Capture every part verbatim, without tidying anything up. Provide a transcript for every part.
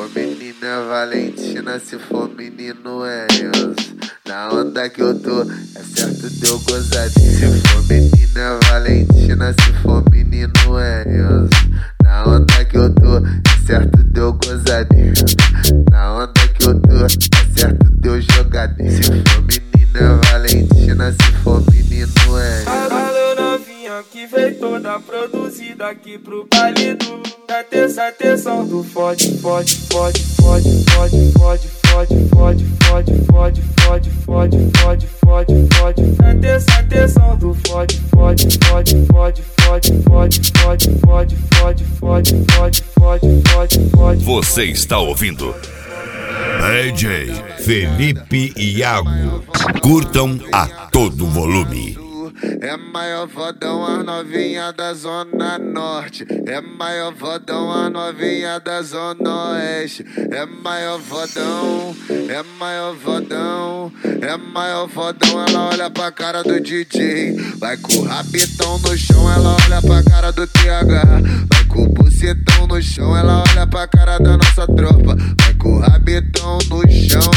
for menina é Valentina, se for menino é Enzo. Na onda que eu tô, é certo deu gozadinho. Se for menina é Valentina, se for menino é Enzo. Na onda que eu tô, é certo deu gozadinho. Na onda que eu tô, é certo deu jogadinho. Se for menina é Valentina, se for menino é Enzo. Alô novinha que veio toda produzida aqui pro baile do da terça atenção do fode, fode, fode, fode, fode, fode, fode, fode, fode, fode, fode, fode, fode, fode, fode, da terça atenção do fode, fode, fode, fode, fode, fode, fode, fode, fode, fode, fode, fode, fode, fode. Você está ouvindo D J Felipe Iago. Curtam a todo volume. É maior vodão a novinha da Zona Norte. É maior vodão a novinha da Zona Oeste. É maior vodão, é maior vodão, é maior vodão. Ela olha pra cara do D J, vai com o rabitão no chão. Ela olha pra cara do T H, vai com o bucetão no chão. Ela olha pra cara da nossa tropa, vai com o rabitão no chão.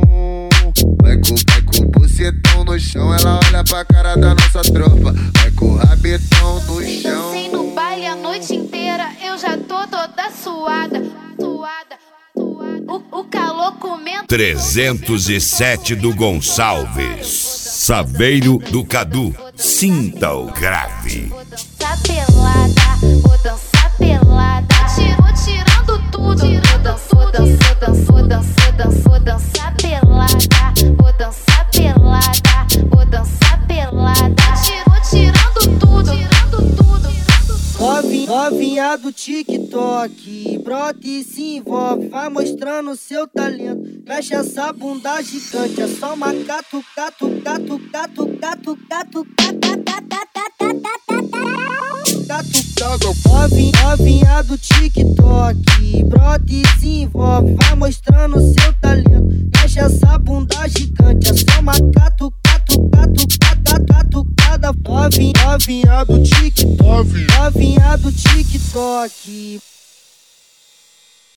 Vai com, vai com o bucetão no chão. Ela olha pra cara da nossa tropa, vai com o rabitão no chão. Dancei no baile a noite inteira, eu já tô toda suada, suada, suada. O, o calor comendo. trezentos e sete do Gonçalves, Saveiro do Cadu, sinta o grave. Vou dançar pelada, vou dançar pelada. Tirou tirando tudo. Vou dançar, vou dançar, vou dançar, vou dançar pelada. Vou dançar pelada, vou dançar pelada. Tirou tirando tudo, tirando tudo. Novinha, novinha do TikTok, brota e se envolve, vai mostrando seu talento. Mexe essa bunda gigante, é só uma catu, catu, catu, catu, catu, catu, Novinha, novinha do TikTok, brota e se envolve, vai mostrando seu talento. Mexe essa bunda gigante, é só uma catu, catu, catu, catu, catu, cada novinha, novinha do TikTok, novinha do TikTok.